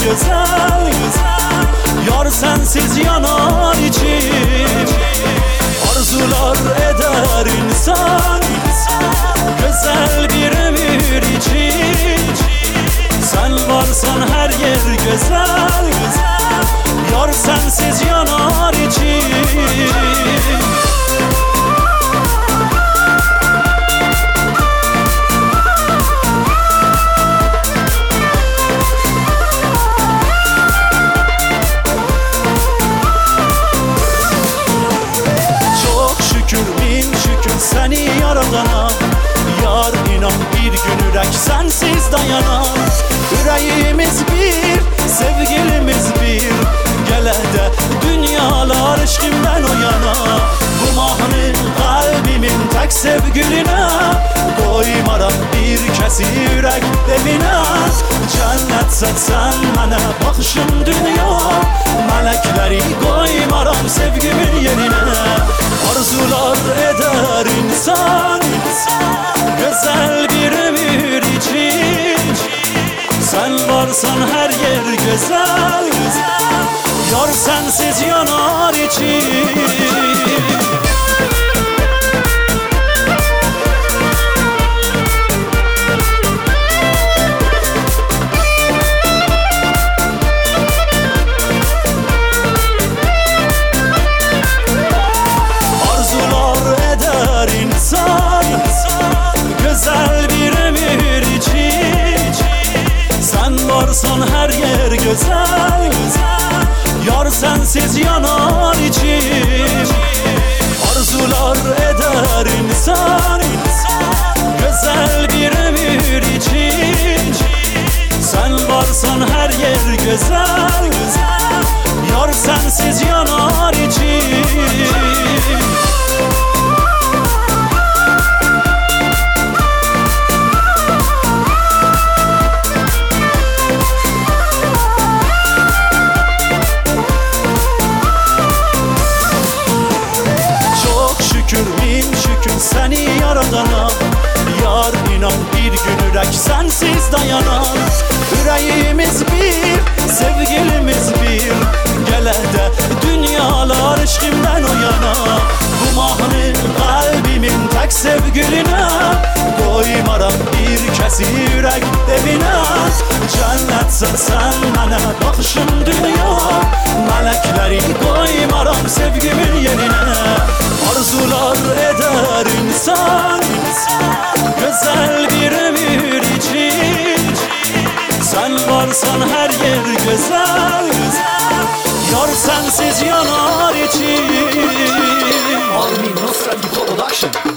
güzel güzel. Yar sensiz yanar içim. Arzular eder insan güzel bir ömür için. Sen varsan her yer güzel güzel. Yar sensiz yanar içim. Seni yaradana yar inan bir gün yürek sensiz dayanar. Yüreğimiz bir, sevgilimiz bir. Gele de dünyalar aşkımdan o yana. Bu mahnı kalbimin tek sevgiline. Koymaram bir kesi yürek devine. Cennet sen bana bakışın dünya. Melekleri koymaram sevgimin yerine. Arzular eder insan güzel bir ömür için. Sen varsan her yer güzel güzel. Yar sensiz yanar içim. Güzel bir ömür için. Sen varsan her yer güzel güzel. Yar sensiz yanar içim. Arzular eder insan güzel bir ömür için. Sen varsan her yer güzel güzel. Yar sensiz yanar içim. Seni yaradana yar inan bir gün yürek sensiz dayanar. Yüreğimiz bir, sevgilimiz bir. Gele de dünyalar aşkımdan o yana. Bu mahnı kalbimin tek sevgiline. Koymaram bir kesi yürek devine. Cennet sen bana bakışın dünya. Melekleri koymaram sevgimin yerine. Arzular eder insan güzel bir ömür için. Sen varsan her yer güzel güzel. Yar sensiz yanar içim. Army Nostra Production.